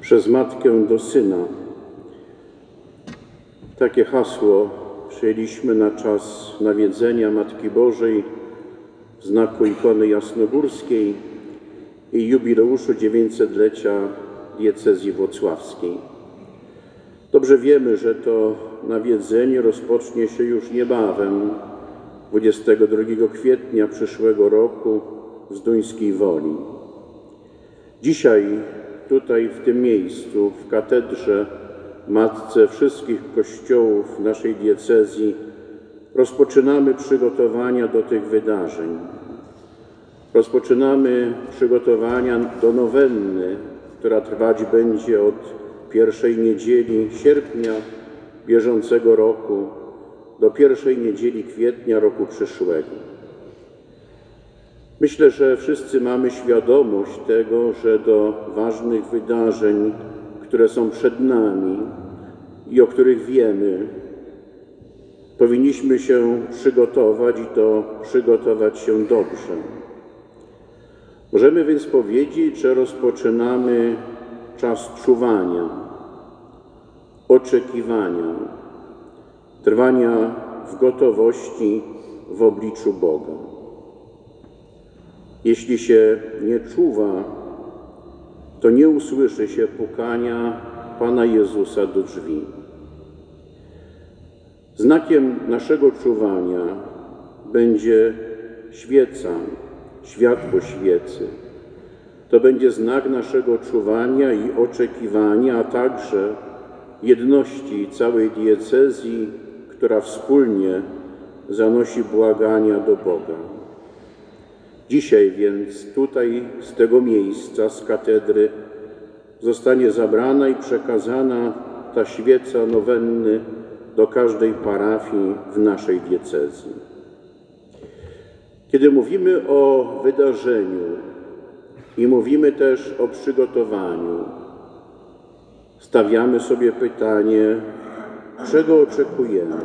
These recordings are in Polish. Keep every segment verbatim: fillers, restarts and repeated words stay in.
przez matkę do syna. Takie hasło przyjęliśmy na czas nawiedzenia Matki Bożej w znaku ikony jasnogórskiej i jubileuszu dziewięćsetlecia diecezji włocławskiej. Dobrze wiemy, że to nawiedzenie rozpocznie się już niebawem, dwudziestego drugiego kwietnia przyszłego roku w Zduńskiej Woli. Dzisiaj tutaj w tym miejscu, w katedrze, matce wszystkich kościołów naszej diecezji, rozpoczynamy przygotowania do tych wydarzeń. Rozpoczynamy przygotowania do nowenny, która trwać będzie od pierwszej niedzieli sierpnia bieżącego roku do pierwszej niedzieli kwietnia roku przyszłego. Myślę, że wszyscy mamy świadomość tego, że do ważnych wydarzeń, które są przed nami i o których wiemy, powinniśmy się przygotować i to przygotować się dobrze. Możemy więc powiedzieć, że rozpoczynamy czas czuwania, oczekiwania, trwania w gotowości w obliczu Boga. Jeśli się nie czuwa, to nie usłyszy się pukania Pana Jezusa do drzwi. Znakiem naszego czuwania będzie świeca, światło świecy. To będzie znak naszego czuwania i oczekiwania, a także jedności całej diecezji, która wspólnie zanosi błagania do Boga. Dzisiaj więc tutaj z tego miejsca, z katedry, zostanie zabrana i przekazana ta świeca nowenny do każdej parafii w naszej diecezji. Kiedy mówimy o wydarzeniu i mówimy też o przygotowaniu, stawiamy sobie pytanie, czego oczekujemy.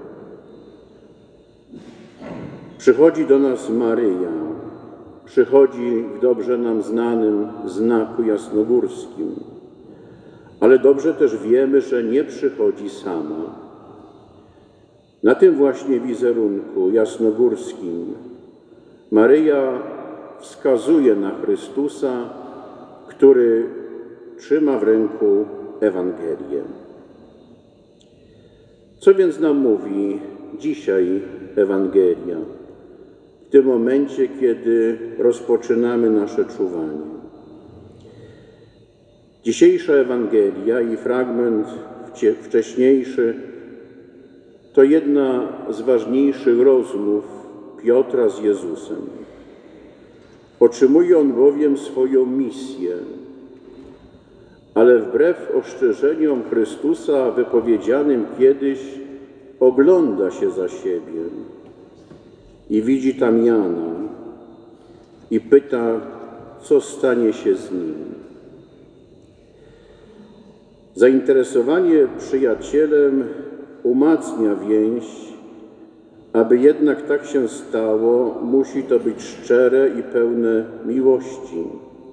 Przychodzi do nas Maryja, przychodzi w dobrze nam znanym znaku jasnogórskim, ale dobrze też wiemy, że nie przychodzi sama. Na tym właśnie wizerunku jasnogórskim Maryja wskazuje na Chrystusa, który trzyma w ręku Ewangelię. Co więc nam mówi dzisiaj Ewangelia? W tym momencie, kiedy rozpoczynamy nasze czuwanie. Dzisiejsza Ewangelia i fragment wcześniejszy to jedna z ważniejszych rozmów Piotra z Jezusem. Otrzymuje on bowiem swoją misję, ale wbrew ostrzeżeniom Chrystusa wypowiedzianym kiedyś ogląda się za siebie i widzi tam Jana i pyta, co stanie się z nim. Zainteresowanie przyjacielem umacnia więź. Aby jednak tak się stało, musi to być szczere i pełne miłości.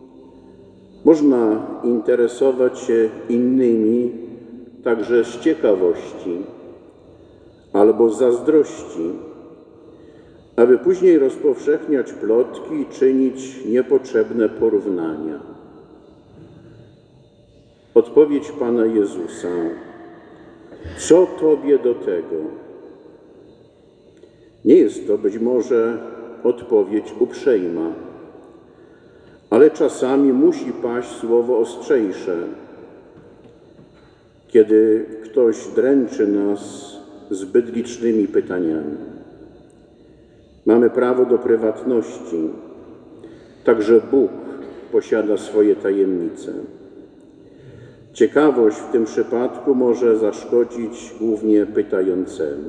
Można interesować się innymi także z ciekawości albo z zazdrości, aby później rozpowszechniać plotki i czynić niepotrzebne porównania. Odpowiedź Pana Jezusa: co Tobie do tego? Nie jest to być może odpowiedź uprzejma, ale czasami musi paść słowo ostrzejsze, kiedy ktoś dręczy nas zbyt licznymi pytaniami. Mamy prawo do prywatności. Także Bóg posiada swoje tajemnice. Ciekawość w tym przypadku może zaszkodzić głównie pytającemu.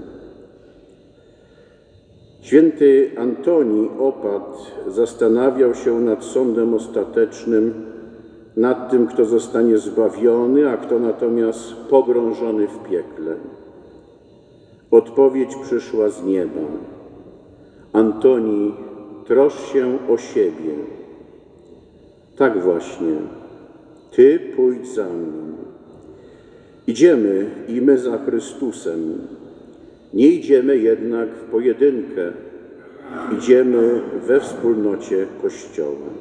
Święty Antoni Opat zastanawiał się nad sądem ostatecznym, nad tym, kto zostanie zbawiony, a kto natomiast pogrążony w piekle. Odpowiedź przyszła z nieba. Antoni, troszcz się o siebie. Tak właśnie, Ty pójdź za mną. Idziemy i my za Chrystusem. Nie idziemy jednak w pojedynkę. Idziemy we wspólnocie Kościoła.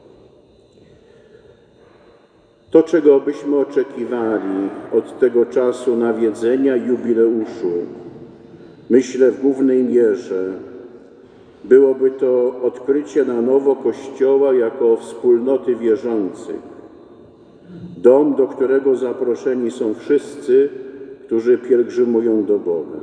To, czego byśmy oczekiwali od tego czasu nawiedzenia jubileuszu, myślę w głównej mierze, byłoby to odkrycie na nowo Kościoła jako wspólnoty wierzących. Dom, do którego zaproszeni są wszyscy, którzy pielgrzymują do Boga.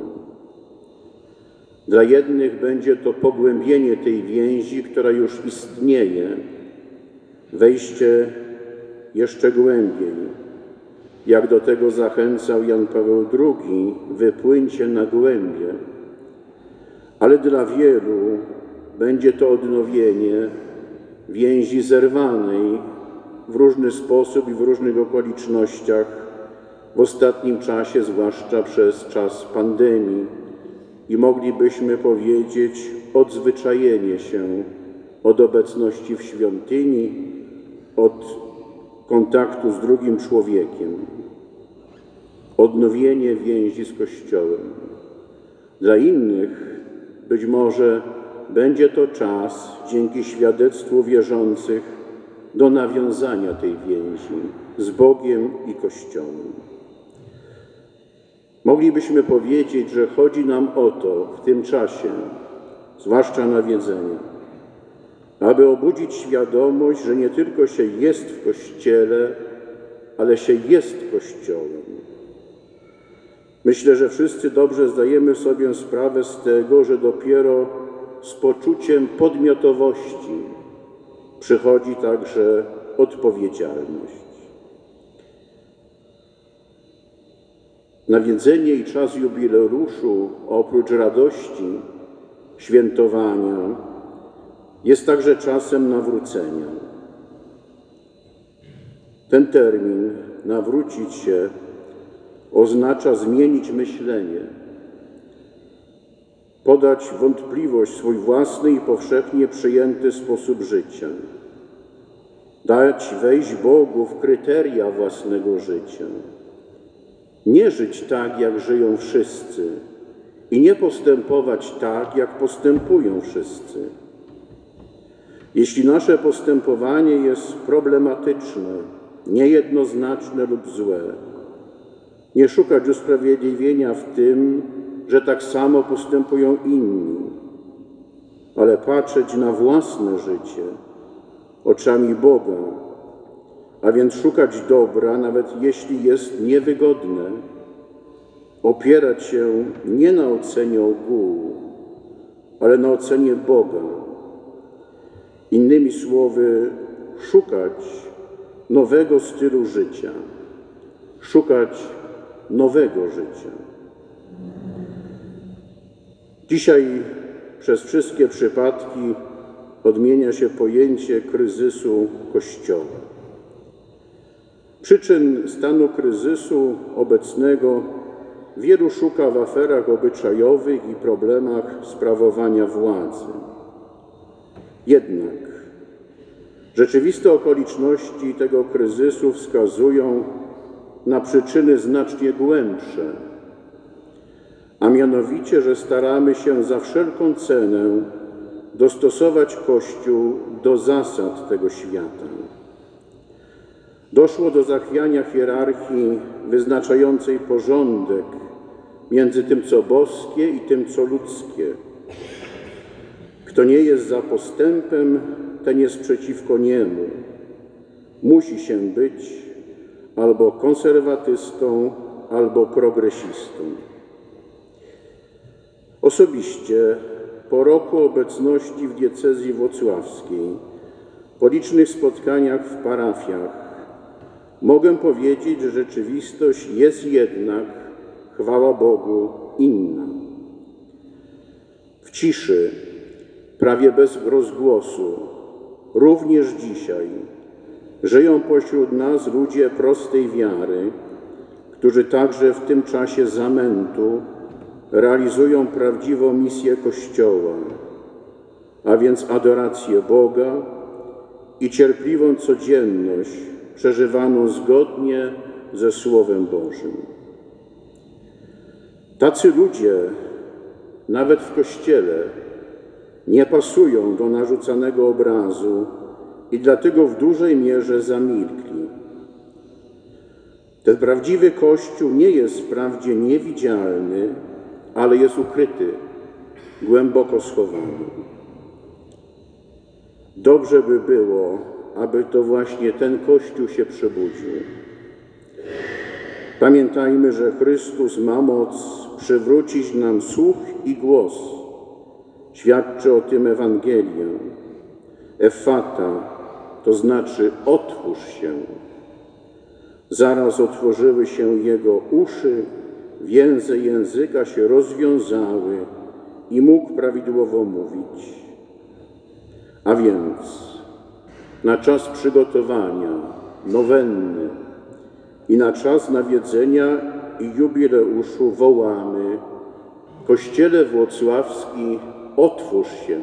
Dla jednych będzie to pogłębienie tej więzi, która już istnieje, wejście jeszcze głębiej. Jak do tego zachęcał Jan Paweł drugi, wypłyńcie na głębie. Ale dla wielu będzie to odnowienie więzi zerwanej w różny sposób i w różnych okolicznościach, w ostatnim czasie, zwłaszcza przez czas pandemii. I moglibyśmy powiedzieć odzwyczajenie się od obecności w świątyni, od kontaktu z drugim człowiekiem, odnowienie więzi z Kościołem. Dla innych być może będzie to czas, dzięki świadectwu wierzących, do nawiązania tej więzi z Bogiem i Kościołem. Moglibyśmy powiedzieć, że chodzi nam o to w tym czasie, zwłaszcza nawiedzenia, aby obudzić świadomość, że nie tylko się jest w Kościele, ale się jest Kościołem. Myślę, że wszyscy dobrze zdajemy sobie sprawę z tego, że dopiero z poczuciem podmiotowości przychodzi także odpowiedzialność. Nawiedzenie i czas jubileuszu, oprócz radości świętowania, jest także czasem nawrócenia. Ten termin, nawrócić się, oznacza zmienić myślenie, podać wątpliwość swój własny i powszechnie przyjęty sposób życia, dać wejść Bogu w kryteria własnego życia, nie żyć tak, jak żyją wszyscy i nie postępować tak, jak postępują wszyscy. Jeśli nasze postępowanie jest problematyczne, niejednoznaczne lub złe, nie szukać usprawiedliwienia w tym, że tak samo postępują inni, ale patrzeć na własne życie oczami Boga, a więc szukać dobra, nawet jeśli jest niewygodne, opierać się nie na ocenie ogółu, ale na ocenie Boga. Innymi słowy, szukać nowego stylu życia, szukać nowego życia. Dzisiaj przez wszystkie przypadki odmienia się pojęcie kryzysu Kościoła. Przyczyn stanu kryzysu obecnego wielu szuka w aferach obyczajowych i problemach sprawowania władzy. Jednak rzeczywiste okoliczności tego kryzysu wskazują na przyczyny znacznie głębsze, a mianowicie, że staramy się za wszelką cenę dostosować Kościół do zasad tego świata. Doszło do zachwiania hierarchii wyznaczającej porządek między tym, co boskie i tym, co ludzkie. Kto nie jest za postępem, ten jest przeciwko niemu. Musi się być albo konserwatystą, albo progresistą. Osobiście po roku obecności w diecezji włocławskiej, po licznych spotkaniach w parafiach, mogę powiedzieć, że rzeczywistość jest jednak, chwała Bogu, inna. W ciszy, prawie bez rozgłosu, również dzisiaj żyją pośród nas ludzie prostej wiary, którzy także w tym czasie zamętu realizują prawdziwą misję Kościoła, a więc adorację Boga i cierpliwą codzienność przeżywaną zgodnie ze Słowem Bożym. Tacy ludzie, nawet w Kościele, nie pasują do narzucanego obrazu i dlatego w dużej mierze zamilkli. Ten prawdziwy Kościół nie jest wprawdzie niewidzialny, ale jest ukryty, głęboko schowany. Dobrze by było, aby to właśnie ten Kościół się przebudził. Pamiętajmy, że Chrystus ma moc przywrócić nam słuch i głos. Świadczy o tym Ewangelia. Effata, to znaczy otwórz się. Zaraz otworzyły się jego uszy, więzy języka się rozwiązały i mógł prawidłowo mówić. A więc na czas przygotowania, nowenny i na czas nawiedzenia i jubileuszu wołamy: Kościele Włocławski, otwórz się.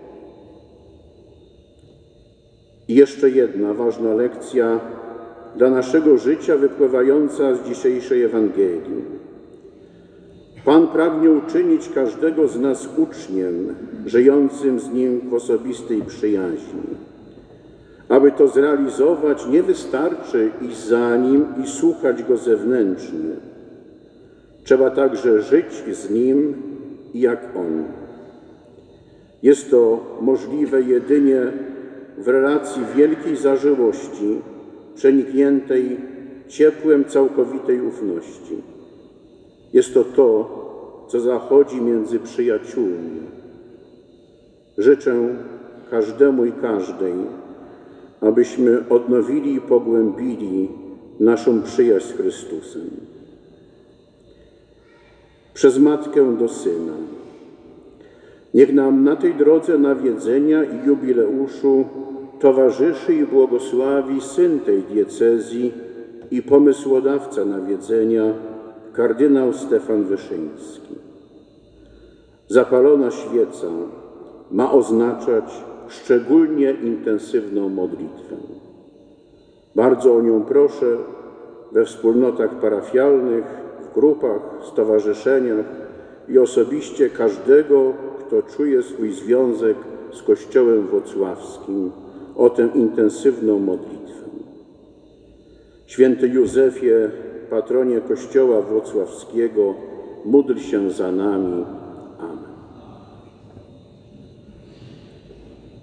I jeszcze jedna ważna lekcja dla naszego życia wypływająca z dzisiejszej Ewangelii. Pan pragnie uczynić każdego z nas uczniem, żyjącym z Nim w osobistej przyjaźni. Aby to zrealizować, nie wystarczy iść za Nim i słuchać Go zewnętrznie. Trzeba także żyć z Nim jak On. Jest to możliwe jedynie w relacji wielkiej zażyłości, przenikniętej ciepłem całkowitej ufności. Jest to to, co zachodzi między przyjaciółmi. Życzę każdemu i każdej, abyśmy odnowili i pogłębili naszą przyjaźń z Chrystusem. Przez Matkę do Syna. Niech nam na tej drodze nawiedzenia i jubileuszu towarzyszy i błogosławi syn tej diecezji i pomysłodawca nawiedzenia, kardynał Stefan Wyszyński. Zapalona świeca ma oznaczać szczególnie intensywną modlitwę. Bardzo o nią proszę we wspólnotach parafialnych, w grupach, stowarzyszeniach i osobiście każdego, kto czuje swój związek z Kościołem Włocławskim, o tę intensywną modlitwę. Święty Józefie, patronie Kościoła Włocławskiego, módl się za nami.